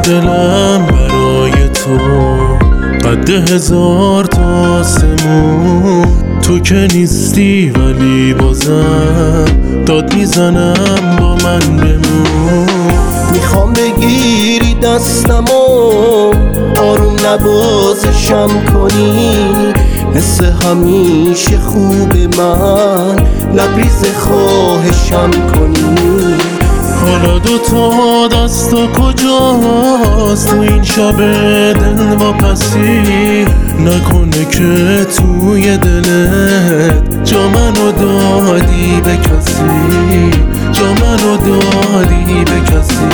دلم برای تو قد 1000 تا آسمون، تو که نیستی ولی بازم داد میزنم با من بمون. میخوام بگیری دستمو آروم نوازشم کنی، مثل همیشه خوب من لبریز خواهشم کنی. حالا 2 تا دستا کجاست تو این شب دلواپسی؟ نکنه که توی دلت جا منو دادی به کسی، جا منو دادی به کسی.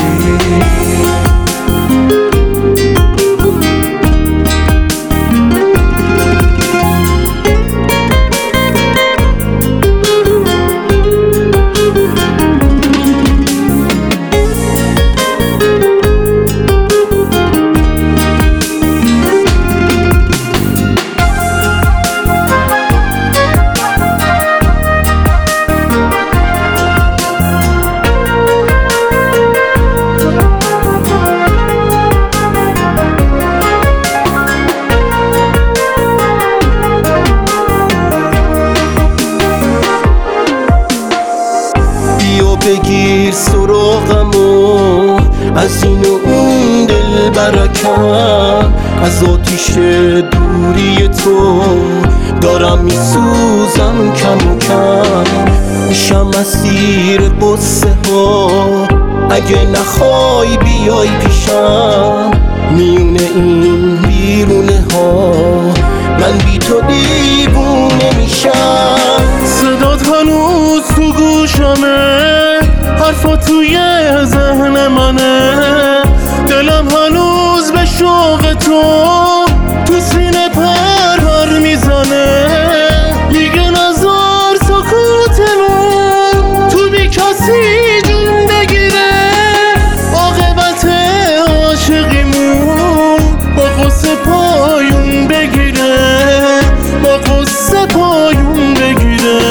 بگیر سراغمو از این و اون دل برکم، از آتیش دوری تو دارم میسوزم کم و کم. میشم اسیر قصه ها اگه نخوای بیای پیشم، میونه این بیرونه ها من بی تو دیوونه میشم. صدات هنوز تو گوشمه، حرفا توی ذهن منه، دلم هنوز به شوق تو سینه پر میزنه. دیگه نزار سکوتمون تو بی کسی جون بگیره، عاقبت عاشقیمون با قصه پایون بگیره، با قصه پایون بگیره.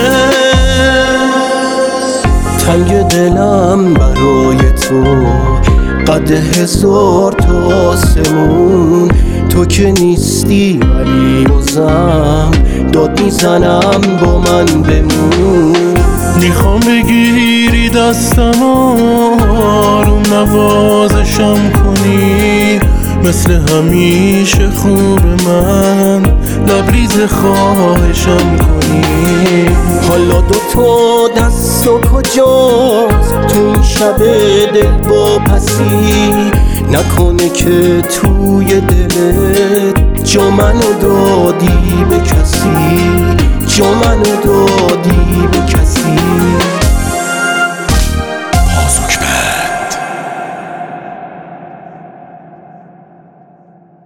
تنگ دلم برای تو قد 1000 تا آسمون، تو که نیستی ولی بازم داد میزنم با من بمون. میخوام بگیری دستم آروم نوازشم کنی، مثل همیشه خوب من لبریز خواهشم کنی. حالا 2 تا دستو کجاست تو این شب دلواپسی؟ نکنه که توی دلت جا منو دادی به کسی، جا منو دادی به کسی.